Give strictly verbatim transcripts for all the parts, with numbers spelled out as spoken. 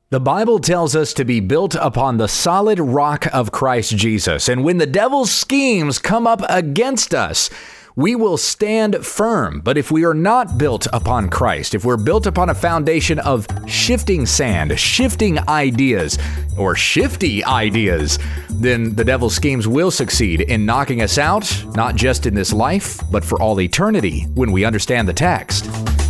The Bible tells us to be built upon the solid rock of Christ Jesus. And when the devil's schemes come up against us, we will stand firm. But if we are not built upon Christ, if we're built upon a foundation of shifting sand, shifting ideas, or shifty ideas, then the devil's schemes will succeed in knocking us out, not just in this life, but for all eternity when we understand the text.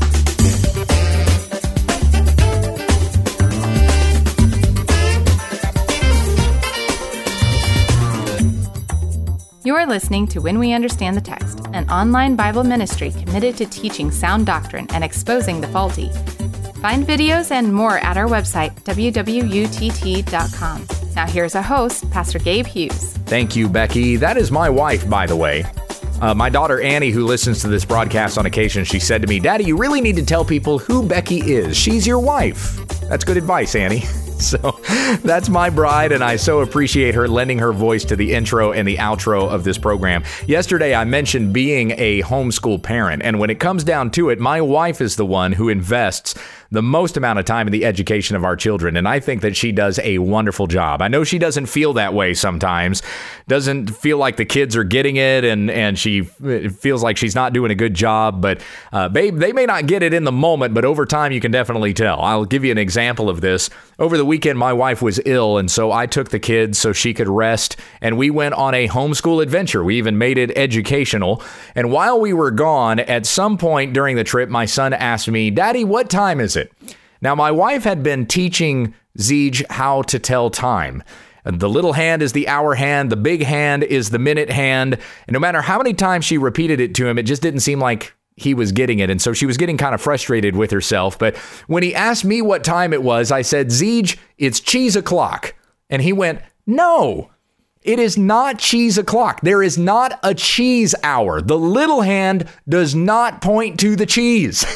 You are listening to When We Understand the Text, an online Bible ministry committed to teaching sound doctrine and exposing the faulty. Find videos and more at our website, w w u t t dot com. Now here's our host, Pastor Gabe Hughes. Thank you, Becky. That is my wife, by the way. Uh, my daughter Annie, who listens to this broadcast on occasion, she said to me, "Daddy, you really need to tell people who Becky is. She's your wife." That's good advice, Annie. So that's my bride, and I so appreciate her lending her voice to the intro and the outro of this program. Yesterday, I mentioned being a homeschool parent, and when it comes down to it, my wife is the one who invests the most amount of time in the education of our children, and I think that she does a wonderful job. I know she doesn't feel that way sometimes, doesn't feel like the kids are getting it, and, and she feels like she's not doing a good job, but uh, babe, they may not get it in the moment, but over time you can definitely tell. I'll give you an example of this. Over the weekend, my wife was ill, and so I took the kids so she could rest, and we went on a homeschool adventure. We even made it educational, and while we were gone, at some point during the trip, my son asked me, "Daddy, what time is it?" Now, my wife had been teaching Zeej how to tell time. The little hand is the hour hand, the big hand is the minute hand, and no matter how many times she repeated it to him, it just didn't seem like he was getting it, and so she was getting kind of frustrated with herself. But when he asked me what time it was, I said, "Zeej, it's cheese o'clock." And he went, "No, it is not cheese o'clock. There is not a cheese hour. The little hand does not point to the cheese."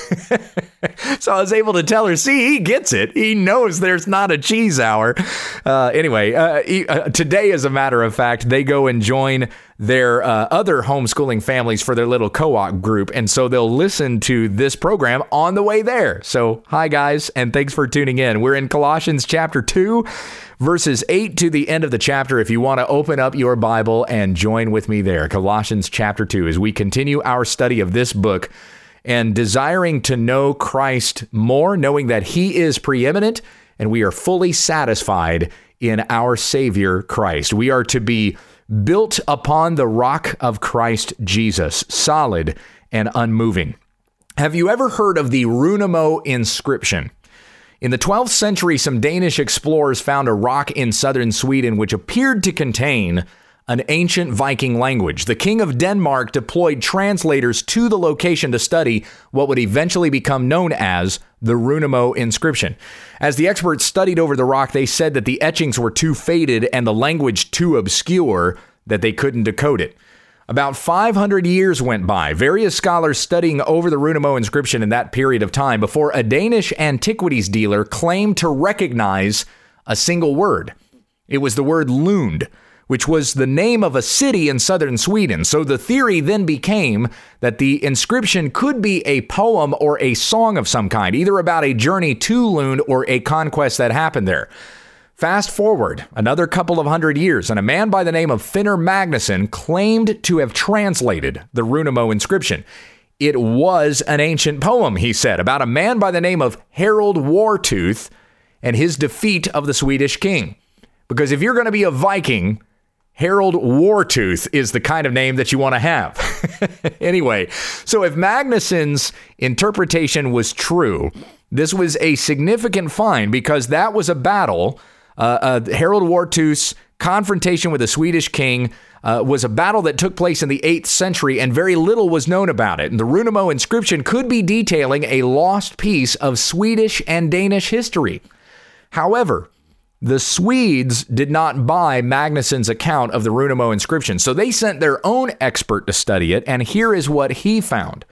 So I was able to tell her, see, he gets it. He knows there's not a cheese hour. Uh, anyway, uh, he, uh, today, as a matter of fact, they go and join their uh, other homeschooling families for their little co-op group. And so they'll listen to this program on the way there. So hi, guys, and thanks for tuning in. We're in Colossians chapter two, verses eight to the end of the chapter. If you want to open up your Bible and join with me there, Colossians chapter two, as we continue our study of this book and desiring to know Christ more, knowing that he is preeminent and we are fully satisfied in our Savior Christ. We are to be built upon the rock of Christ Jesus, solid and unmoving. Have you ever heard of the Runemo inscription? In the twelfth century, some Danish explorers found a rock in southern Sweden which appeared to contain an ancient Viking language. The king of Denmark deployed translators to the location to study what would eventually become known as the Runemo inscription. As the experts studied over the rock, they said that the etchings were too faded and the language too obscure that they couldn't decode it. About five hundred years went by, various scholars studying over the Runemo inscription in that period of time before a Danish antiquities dealer claimed to recognize a single word. It was the word Lund, which was the name of a city in southern Sweden. So the theory then became that the inscription could be a poem or a song of some kind, either about a journey to Lund or a conquest that happened there. Fast forward another couple of hundred years, and a man by the name of Finnur Magnusson claimed to have translated the Runemo inscription. It was an ancient poem, he said, about a man by the name of Harald Wartooth and his defeat of the Swedish king. Because if you're going to be a Viking, Harald Wartooth is the kind of name that you want to have. Anyway, so if Magnusson's interpretation was true, this was a significant find because that was a battle. Uh, uh, Harald Wartooth's confrontation with the Swedish king uh, was a battle that took place in the eighth century, and very little was known about it. And the Runemo inscription could be detailing a lost piece of Swedish and Danish history. However, the Swedes did not buy Magnusson's account of the Runemo inscription, so they sent their own expert to study it, and here is what he found.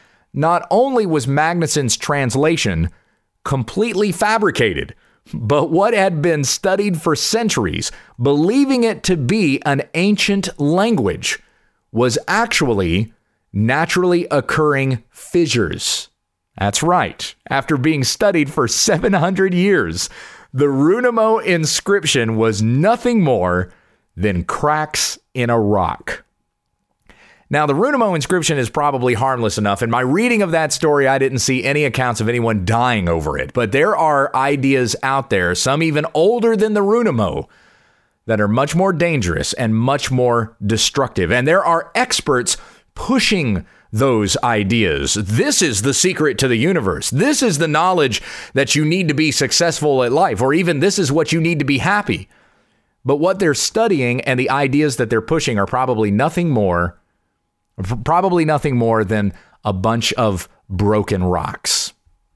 Not only was Magnusson's translation completely fabricated, but what had been studied for centuries, believing it to be an ancient language, was actually naturally occurring fissures. That's right. After being studied for seven hundred years, The Runamo inscription was nothing more than cracks in a rock. Now, the Runamo inscription is probably harmless enough. In my reading of that story, I didn't see any accounts of anyone dying over it. But there are ideas out there, some even older than the Runamo, that are much more dangerous and much more destructive. And there are experts pushing those ideas. This is the secret to the universe. This is the knowledge that you need to be successful at life, or even this is what you need to be happy. But what they're studying and the ideas that they're pushing are probably nothing more, probably nothing more than a bunch of broken rocks.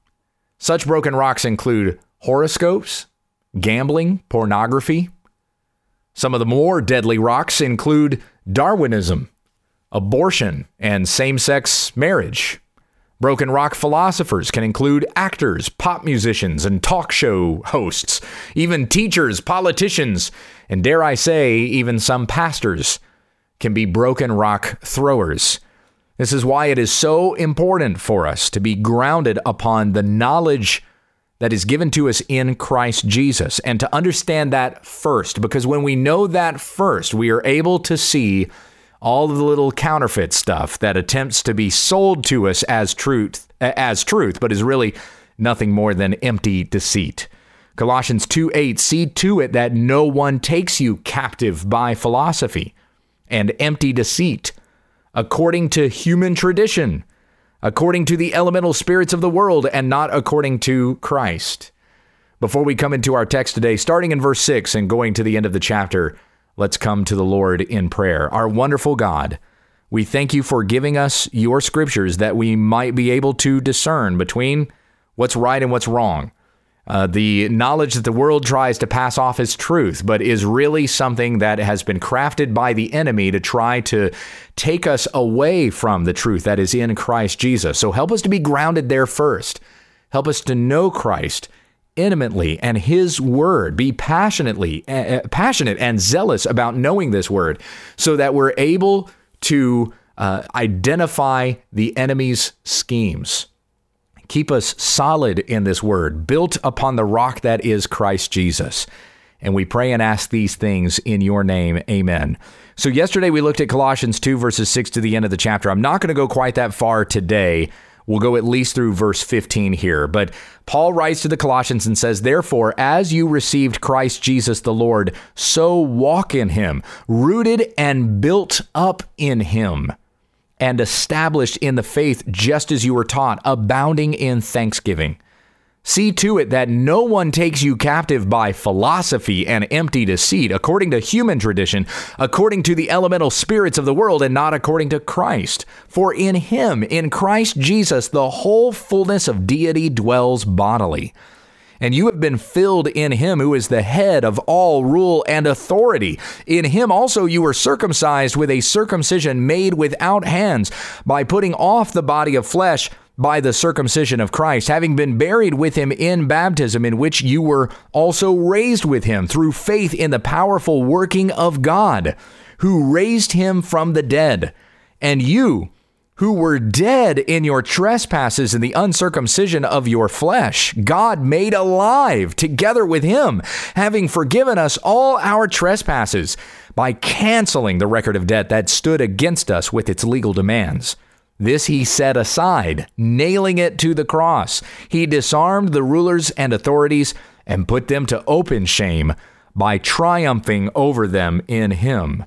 Such broken rocks include horoscopes, gambling, pornography. Some of the more deadly rocks include Darwinism, abortion, and same-sex marriage. Broken rock philosophers can include actors, pop musicians, and talk show hosts, even teachers, politicians, and dare I say, even some pastors can be broken rock throwers. This is why it is so important for us to be grounded upon the knowledge that is given to us in Christ Jesus, and to understand that first, because when we know that first, we are able to see all of the little counterfeit stuff that attempts to be sold to us as truth, as truth, but is really nothing more than empty deceit. Colossians two eight, see to it that no one takes you captive by philosophy and empty deceit, according to human tradition, according to the elemental spirits of the world, and not according to Christ. Before we come into our text today, starting in verse six and going to the end of the chapter, let's come to the Lord in prayer. Our wonderful God, we thank you for giving us your scriptures that we might be able to discern between what's right and what's wrong. Uh, the knowledge that the world tries to pass off as truth, but is really something that has been crafted by the enemy to try to take us away from the truth that is in Christ Jesus. So help us to be grounded there first. Help us to know Christ intimately and his word. Be passionately, uh, passionate and zealous about knowing this word so that we're able to uh, identify the enemy's schemes. Keep us solid in this word, built upon the rock that is Christ Jesus. And we pray and ask these things in your name. Amen. So yesterday we looked at Colossians two, verses six to the end of the chapter. I'm not going to go quite that far today. We'll go at least through verse fifteen here. But Paul writes to the Colossians and says, therefore, as you received Christ Jesus the Lord, so walk in him, rooted and built up in him, and established in the faith just as you were taught, abounding in thanksgiving. See to it that no one takes you captive by philosophy and empty deceit, according to human tradition, according to the elemental spirits of the world, and not according to Christ. For in him, in Christ Jesus, the whole fullness of deity dwells bodily. And you have been filled in him who is the head of all rule and authority. In him also you were circumcised with a circumcision made without hands, by putting off the body of flesh by the circumcision of Christ, having been buried with him in baptism, in which you were also raised with him through faith in the powerful working of God, who raised him from the dead. And you, who were dead in your trespasses and the uncircumcision of your flesh, God made alive together with him, having forgiven us all our trespasses by canceling the record of debt that stood against us with its legal demands. This he set aside, nailing it to the cross. He disarmed the rulers and authorities and put them to open shame by triumphing over them in him.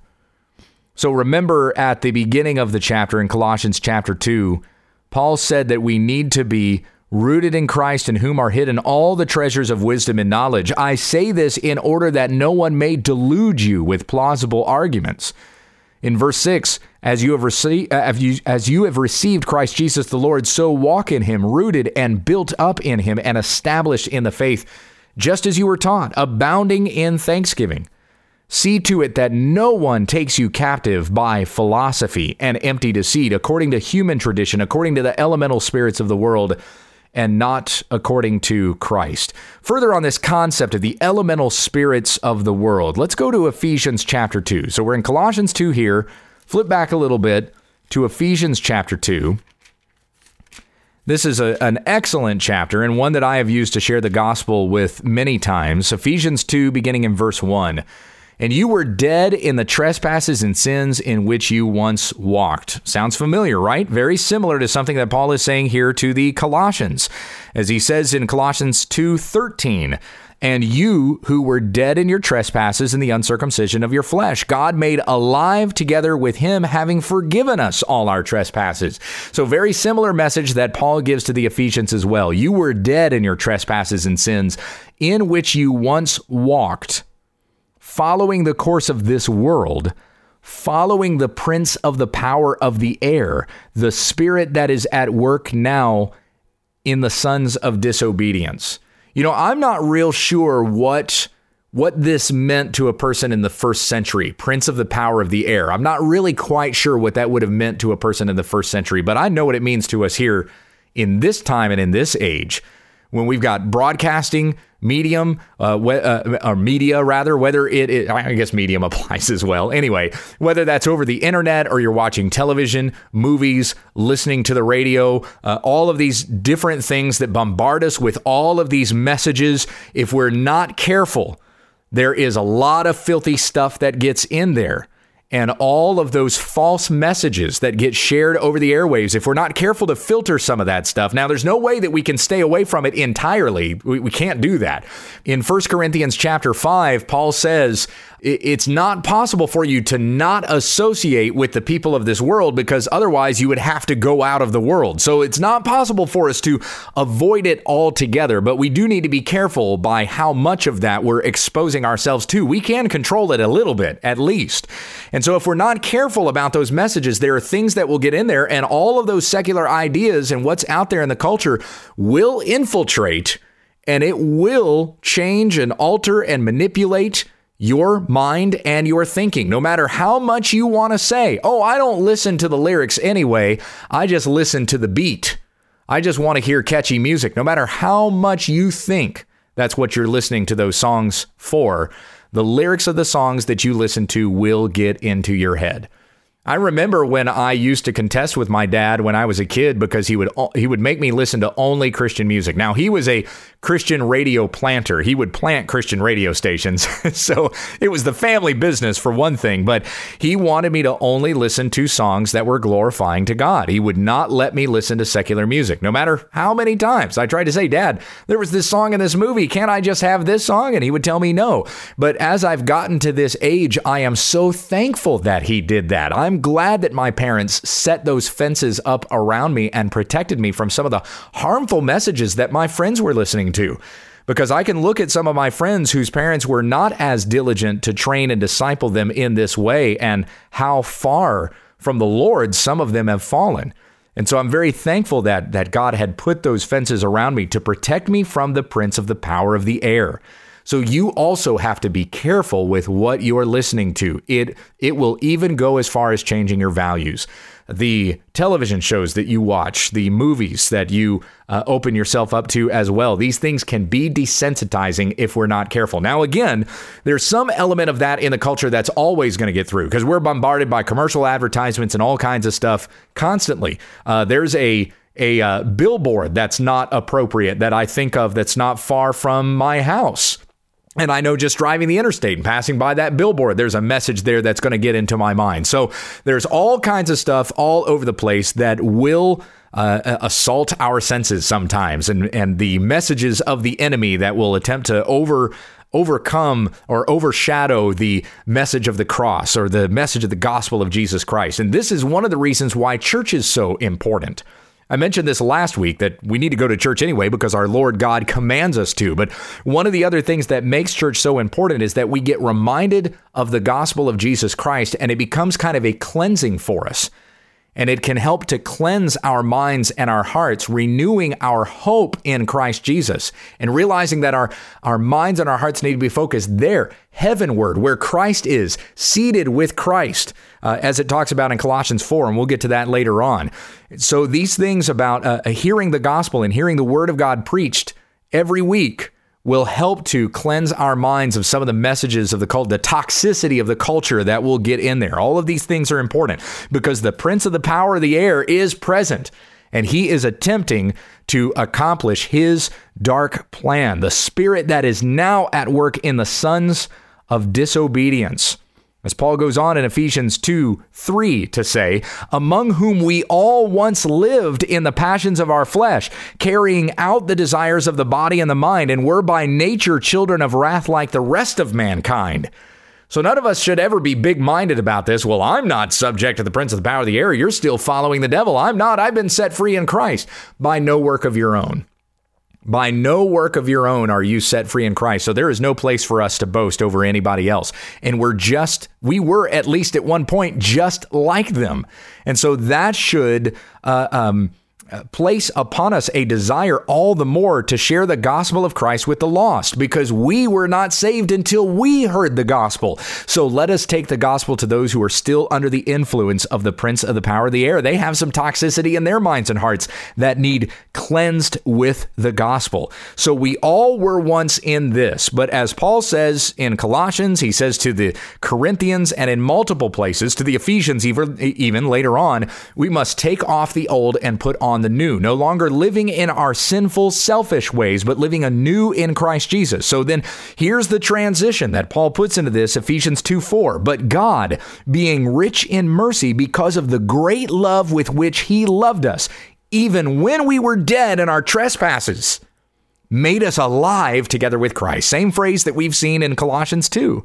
So remember at the beginning of the chapter in Colossians chapter two, Paul said that we need to be rooted in Christ, in whom are hidden all the treasures of wisdom and knowledge. I say this in order that no one may delude you with plausible arguments. In verse six, as you have received, as you have received Christ Jesus the Lord, so walk in him, rooted and built up in him, and established in the faith, just as you were taught, abounding in thanksgiving. See to it that no one takes you captive by philosophy and empty deceit, according to human tradition, according to the elemental spirits of the world, and not according to Christ. Further on this concept of the elemental spirits of the world, let's go to Ephesians chapter two. So we're in Colossians two here. Flip back a little bit to Ephesians chapter two. This is a, an excellent chapter and one that I have used to share the gospel with many times. Ephesians two, beginning in verse one. And you were dead in the trespasses and sins in which you once walked. Sounds familiar, right? Very similar to something that Paul is saying here to the Colossians, as he says in Colossians two thirteen. And you who were dead in your trespasses and the uncircumcision of your flesh, God made alive together with him, having forgiven us all our trespasses. So very similar message that Paul gives to the Ephesians as well. You were dead in your trespasses and sins in which you once walked, following the course of this world, following the prince of the power of the air, the spirit that is at work now in the sons of disobedience. You know, I'm not real sure what what this meant to a person in the first century, prince of the power of the air. I'm not really quite sure what that would have meant to a person in the first century, but I know what it means to us here in this time and in this age, when we've got broadcasting medium, uh, we, uh, or media rather, whether it is, I guess medium applies as well. Anyway, whether that's over the internet or you're watching television, movies, listening to the radio, uh, all of these different things that bombard us with all of these messages, if we're not careful, there is a lot of filthy stuff that gets in there. And all of those false messages that get shared over the airwaves, if we're not careful to filter some of that stuff. Now, there's no way that we can stay away from it entirely. We, we can't do that. In First Corinthians chapter five, Paul says it's not possible for you to not associate with the people of this world, because otherwise you would have to go out of the world. So it's not possible for us to avoid it altogether, but we do need to be careful by how much of that we're exposing ourselves to. We can control it a little bit, at least. And so if we're not careful about those messages, there are things that will get in there, and all of those secular ideas and what's out there in the culture will infiltrate, and it will change and alter and manipulate your mind and your thinking. No matter how much you want to say, oh, I don't listen to the lyrics anyway, I just listen to the beat. I just want to hear catchy music. No matter how much you think that's what you're listening to those songs for, the lyrics of the songs that you listen to will get into your head. I remember when I used to contest with my dad when I was a kid, because he would he would make me listen to only Christian music. Now, he was a Christian radio planter. He would plant Christian radio stations. So it was the family business for one thing, but he wanted me to only listen to songs that were glorifying to God. He would not let me listen to secular music, no matter how many times I tried to say, Dad, there was this song in this movie. Can't I just have this song? And he would tell me no. But as I've gotten to this age, I am so thankful that he did that. I'm glad that my parents set those fences up around me and protected me from some of the harmful messages that my friends were listening to. Because I can look at some of my friends whose parents were not as diligent to train and disciple them in this way, and how far from the Lord some of them have fallen. And so I'm very thankful that that God had put those fences around me to protect me from the prince of the power of the air. So you also have to be careful with what you're listening to. It it will even go as far as changing your values. The television shows that you watch, the movies that you uh, open yourself up to as well. These things can be desensitizing if we're not careful. Now, again, there's some element of that in the culture that's always going to get through, because we're bombarded by commercial advertisements and all kinds of stuff constantly. Uh, there's a a uh, billboard that's not appropriate that I think of that's not far from my house. And I know just driving the interstate and passing by that billboard, there's a message there that's going to get into my mind. So there's all kinds of stuff all over the place that will uh, assault our senses sometimes. And, and the messages of the enemy that will attempt to over overcome or overshadow the message of the cross or the message of the gospel of Jesus Christ. And this is one of the reasons why church is so important. I mentioned this last week, that we need to go to church anyway because our Lord God commands us to. But one of the other things that makes church so important is that we get reminded of the gospel of Jesus Christ, and it becomes kind of a cleansing for us. And it can help to cleanse our minds and our hearts, renewing our hope in Christ Jesus, and realizing that our, our minds and our hearts need to be focused there, heavenward, where Christ is, seated with Christ, uh, as it talks about in Colossians four, and we'll get to that later on. So these things about uh, hearing the gospel and hearing the word of God preached every week will help to cleanse our minds of some of the messages of the cult, the toxicity of the culture that will get in there. All of these things are important because the prince of the power of the air is present. And he is attempting to accomplish his dark plan, the spirit that is now at work in the sons of disobedience. As Paul goes on in Ephesians two three to say, among whom we all once lived in the passions of our flesh, carrying out the desires of the body and the mind, and were by nature children of wrath like the rest of mankind. So none of us should ever be big-minded about this. Well, I'm not subject to the prince of the power of the air. You're still following the devil. I'm not. I've been set free in Christ by no work of your own. By no work of your own are you set free in Christ. So there is no place for us to boast over anybody else. And we're just, we were at least at one point just like them. And so that should uh, um, place upon us a desire all the more to share the gospel of Christ with the lost, because we were not saved until we heard the gospel. So let us take the gospel to those who are still under the influence of the prince of the power of the air. They have some toxicity in their minds and hearts that need cleansed with the gospel. So we all were once in this, but as Paul says in Colossians, he says to the Corinthians and in multiple places, to the Ephesians even, even later on, we must take off the old and put on the new, no longer living in our sinful, selfish ways, but living anew in Christ Jesus. So then here's the transition that Paul puts into this, Ephesians two four. But God, being rich in mercy because of the great love with which he loved us, even when we were dead in our trespasses, made us alive together with Christ. Same phrase that we've seen in Colossians two.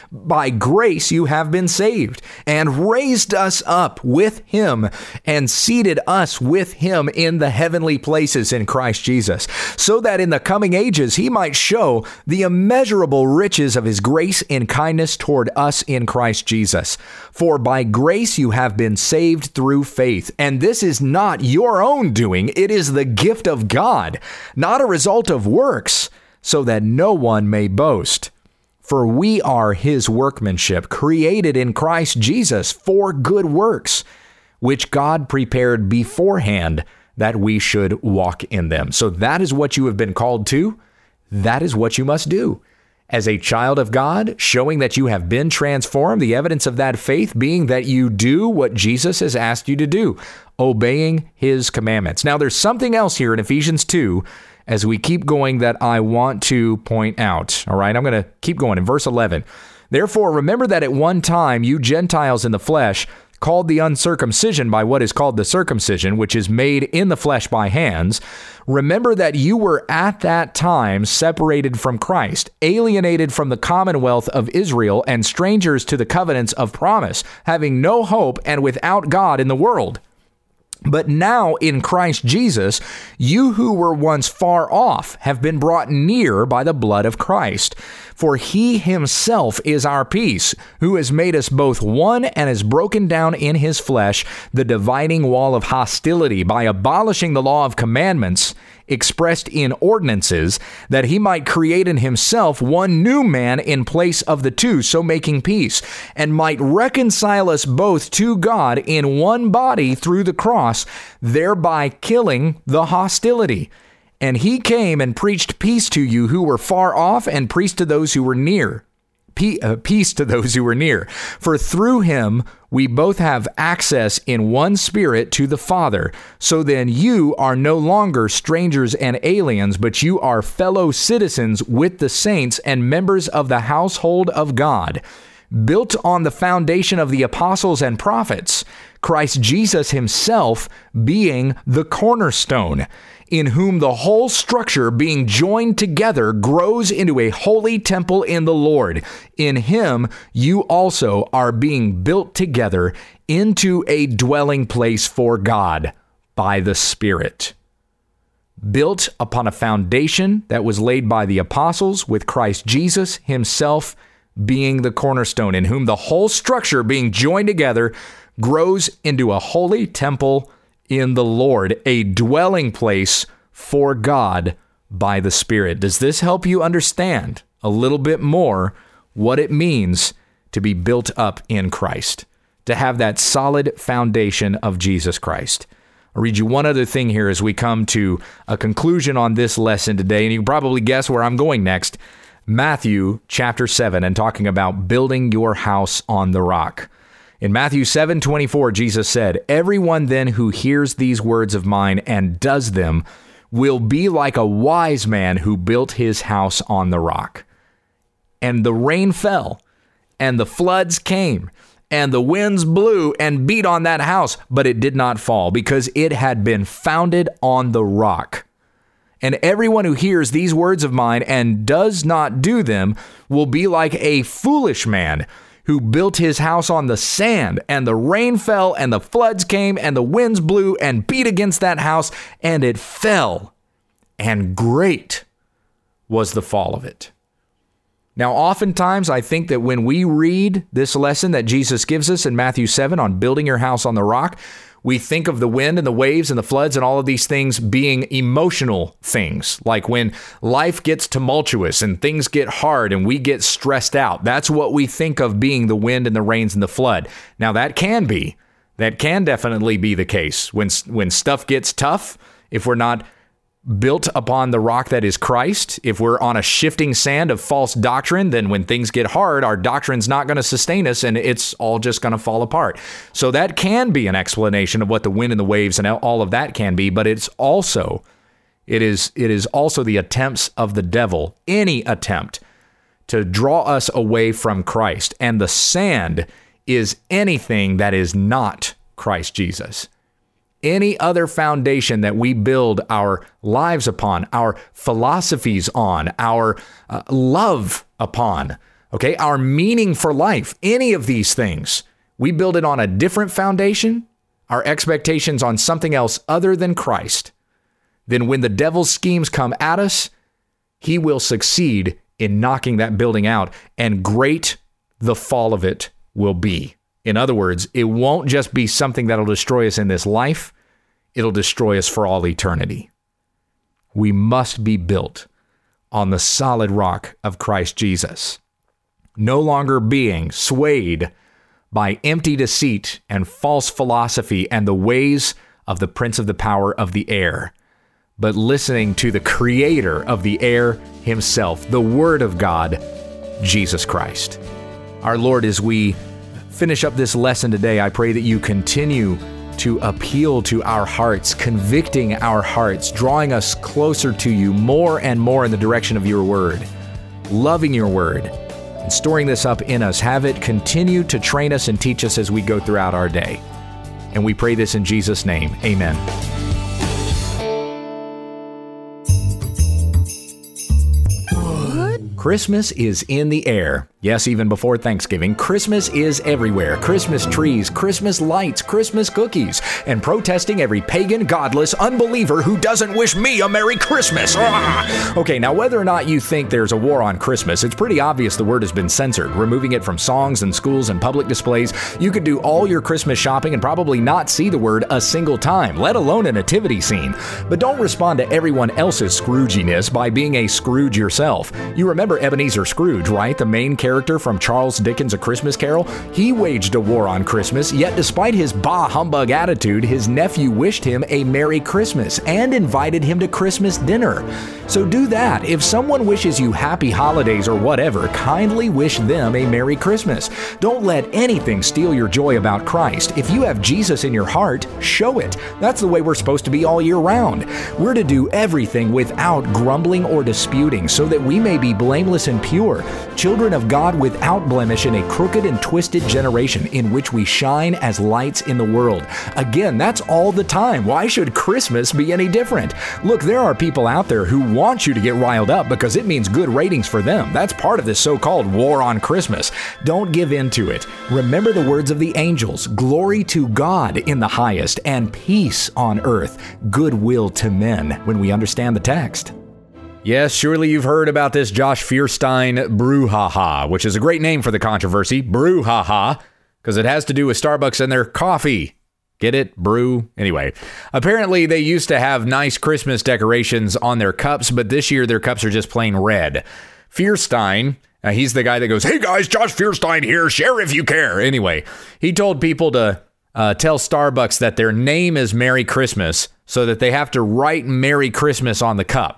By grace you have been saved, and raised us up with him, and seated us with him in the heavenly places in Christ Jesus, so that in the coming ages he might show the immeasurable riches of his grace and kindness toward us in Christ Jesus. For by grace you have been saved through faith, and this is not your own doing, it is the gift of God, not a result of works, so that no one may boast. For we are his workmanship, created in Christ Jesus for good works, which God prepared beforehand that we should walk in them. So that is what you have been called to. That is what you must do. As a child of God, showing that you have been transformed, the evidence of that faith being that you do what Jesus has asked you to do, obeying his commandments. Now, there's something else here in Ephesians two as we keep going that I want to point out. All right, I'm going to keep going in verse eleven. Therefore, remember that at one time you Gentiles in the flesh, called the uncircumcision by what is called the circumcision, which is made in the flesh by hands, remember that you were at that time separated from Christ, alienated from the commonwealth of Israel, and strangers to the covenants of promise, having no hope and without God in the world. But now in Christ Jesus, you who were once far off have been brought near by the blood of Christ. For he himself is our peace, who has made us both one and has broken down in his flesh the dividing wall of hostility by abolishing the law of commandments expressed in ordinances, that he might create in himself one new man in place of the two, so making peace, and might reconcile us both to God in one body through the cross, thereby killing the hostility. And he came and preached peace to you who were far off, and peace to those who were near. Peace to those who were near. For through him we both have access in one spirit to the Father. So then you are no longer strangers and aliens, but you are fellow citizens with the saints and members of the household of God, built on the foundation of the apostles and prophets, Christ Jesus himself being the cornerstone, in whom the whole structure being joined together grows into a holy temple in the Lord. In him you also are being built together into a dwelling place for God by the Spirit. Built upon a foundation that was laid by the apostles, with Christ Jesus himself being the cornerstone, in whom the whole structure being joined together grows into a holy temple in the Lord, a dwelling place for God by the Spirit. Does this help you understand a little bit more what it means to be built up in Christ, to have that solid foundation of Jesus Christ? I'll read you one other thing here as we come to a conclusion on this lesson today, and you can probably guess where I'm going next. Matthew chapter seven, and talking about building your house on the rock. In Matthew seven twenty-four, Jesus said, "Everyone then who hears these words of mine and does them will be like a wise man who built his house on the rock. And the rain fell, and the floods came, and the winds blew and beat on that house, but it did not fall, because it had been founded on the rock. And everyone who hears these words of mine and does not do them will be like a foolish man who built his house on the sand, and the rain fell, and the floods came, and the winds blew and beat against that house, and it fell, and great was the fall of it." Now, oftentimes, I think that when we read this lesson that Jesus gives us in Matthew seven on building your house on the rock, we think of the wind and the waves and the floods and all of these things being emotional things, like when life gets tumultuous and things get hard and we get stressed out. That's what we think of being the wind and the rains and the flood. Now, that can be, that can definitely be the case. When, when stuff gets tough, if we're not built upon the rock that is Christ, if we're on a shifting sand of false doctrine, then when things get hard, our doctrine's not going to sustain us and it's all just going to fall apart. So that can be an explanation of what the wind and the waves and all of that can be, but it's also, it is, it is also the attempts of the devil, any attempt to draw us away from Christ. And the sand is anything that is not Christ Jesus. Any other foundation that we build our lives upon, our philosophies on, our uh, love upon, okay, our meaning for life, any of these things, we build it on a different foundation, our expectations on something else other than Christ, then when the devil's schemes come at us, he will succeed in knocking that building out, and great the fall of it will be. In other words, it won't just be something that'll destroy us in this life. It'll destroy us for all eternity. We must be built on the solid rock of Christ Jesus, no longer being swayed by empty deceit and false philosophy and the ways of the prince of the power of the air, but listening to the creator of the air himself, the Word of God, Jesus Christ. Our Lord, as we finish up this lesson today, I pray that you continue to appeal to our hearts, convicting our hearts, drawing us closer to you more and more in the direction of your word, loving your word, and storing this up in us. Have it continue to train us and teach us as we go throughout our day. And we pray this in Jesus' name. Amen. Christmas is in the air. Yes, even before Thanksgiving, Christmas is everywhere. Christmas trees, Christmas lights, Christmas cookies, and protesting every pagan, godless, unbeliever who doesn't wish me a Merry Christmas. Ah! Okay, now whether or not you think there's a war on Christmas, it's pretty obvious the word has been censored, removing it from songs and schools and public displays. You could do all your Christmas shopping and probably not see the word a single time, let alone a nativity scene. But don't respond to everyone else's Scrooginess by being a Scrooge yourself. You remember Ebenezer Scrooge, right? The main character from Charles Dickens' A Christmas Carol? He waged a war on Christmas, yet despite his bah humbug attitude, his nephew wished him a Merry Christmas and invited him to Christmas dinner. So do that. If someone wishes you happy holidays or whatever, kindly wish them a Merry Christmas. Don't let anything steal your joy about Christ. If you have Jesus in your heart, show it. That's the way we're supposed to be all year round. We're to do everything without grumbling or disputing, so that we may be blameless and pure, children of God without blemish in a crooked and twisted generation in which we shine as lights in the world. Again, that's all the time. Why should Christmas be any different? Look, there are people out there who want you to get riled up because it means good ratings for them. That's part of this so-called war on Christmas. Don't give in to it. Remember the words of the angels: glory to God in the highest and peace on earth, goodwill to men, when we understand the text. Yes, surely you've heard about this Josh Feuerstein brouhaha, which is a great name for the controversy, brouhaha, because it has to do with Starbucks and their coffee. Get it? Brew? Anyway, apparently they used to have nice Christmas decorations on their cups, but this year their cups are just plain red. Feuerstein, uh, he's the guy that goes, "Hey guys, Josh Feuerstein here, share if you care." Anyway, he told people to uh, tell Starbucks that their name is Merry Christmas, so that they have to write Merry Christmas on the cup.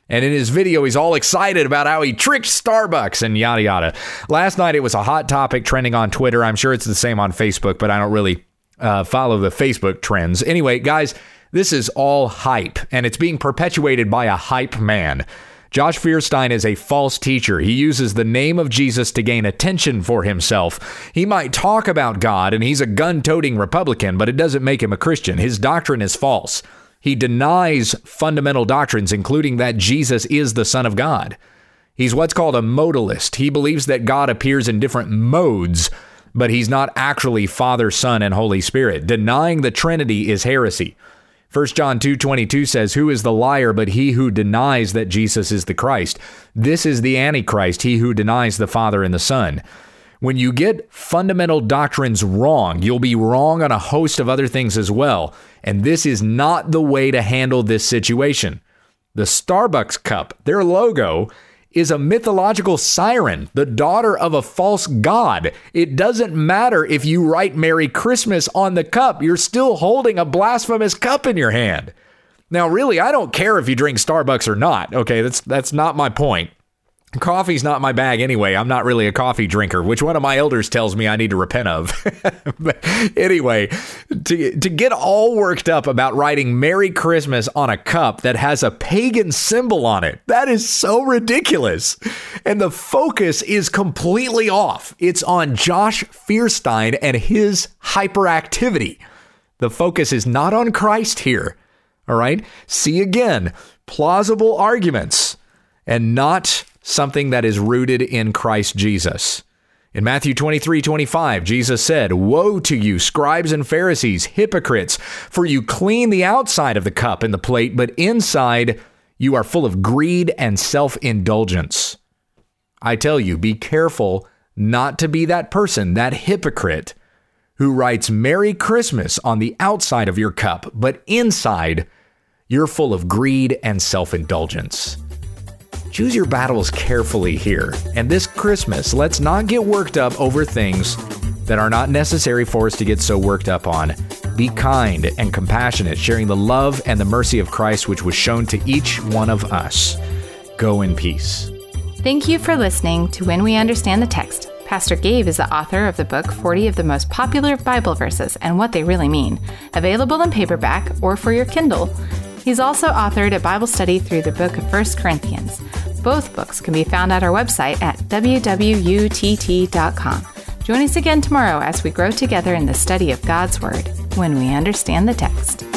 And in his video, he's all excited about how he tricked Starbucks and yada, yada. Last night, it was a hot topic trending on Twitter. I'm sure it's the same on Facebook, but I don't really uh, follow the Facebook trends. Anyway, guys, this is all hype, and it's being perpetuated by a hype man. Josh Fierstein is a false teacher. He uses the name of Jesus to gain attention for himself. He might talk about God, and he's a gun-toting Republican, but it doesn't make him a Christian. His doctrine is false. He denies fundamental doctrines, including that Jesus is the Son of God. He's what's called a modalist. He believes that God appears in different modes, but he's not actually Father, Son, and Holy Spirit. Denying the Trinity is heresy. First John two twenty-two says, "Who is the liar but he who denies that Jesus is the Christ? This is the Antichrist, he who denies the Father and the Son." When you get fundamental doctrines wrong, you'll be wrong on a host of other things as well. And this is not the way to handle this situation. The Starbucks cup, their logo, is a mythological siren, the daughter of a false god. It doesn't matter if you write Merry Christmas on the cup. You're still holding a blasphemous cup in your hand. Now, really, I don't care if you drink Starbucks or not. Okay, that's that's not my point. Coffee's not my bag anyway. I'm not really a coffee drinker, which one of my elders tells me I need to repent of. But anyway, to, to get all worked up about writing Merry Christmas on a cup that has a pagan symbol on it, that is so ridiculous. And the focus is completely off. It's on Josh Fierstein and his hyperactivity. The focus is not on Christ here. All right? See again, plausible arguments and not something that is rooted in Christ Jesus. In Matthew twenty-three twenty-five, Jesus said, "Woe to you, scribes and Pharisees, hypocrites, for you clean the outside of the cup and the plate, but inside you are full of greed and self-indulgence." I tell you, be careful not to be that person, that hypocrite, who writes Merry Christmas on the outside of your cup, but inside you're full of greed and self-indulgence. Choose your battles carefully here. And this Christmas, let's not get worked up over things that are not necessary for us to get so worked up on. Be kind and compassionate, sharing the love and the mercy of Christ, which was shown to each one of us. Go in peace. Thank you for listening to When We Understand the Text. Pastor Gabe is the author of the book forty of the Most Popular Bible Verses and What They Really Mean, available in paperback or for your Kindle. He's also authored a Bible study through the book of First Corinthians. Both books can be found at our website at w w u t t dot com. Join us again tomorrow as we grow together in the study of God's Word, when we understand the text.